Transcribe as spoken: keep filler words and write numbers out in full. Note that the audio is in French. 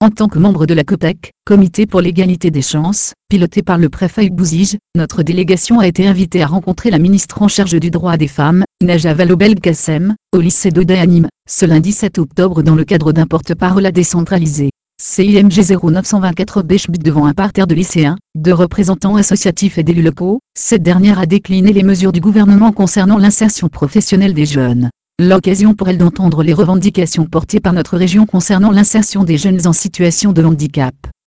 En tant que membre de la COPEC, Comité pour l'égalité des chances, piloté par le préfet Bouzige, notre délégation a été invitée à rencontrer la ministre en charge du droit des femmes, Najat Vallaud-Belkacem, au lycée d'Oda à Nîmes, ce lundi sept octobre dans le cadre d'un porte-parole à décentraliser. C I M G zéro neuf cent vingt-quatre Beschbut devant un parterre de lycéens, de représentants associatifs et d'élus locaux, cette dernière a décliné les mesures du gouvernement concernant l'insertion professionnelle des jeunes. L'occasion pour elle d'entendre les revendications portées par notre région concernant l'insertion des jeunes en situation de handicap.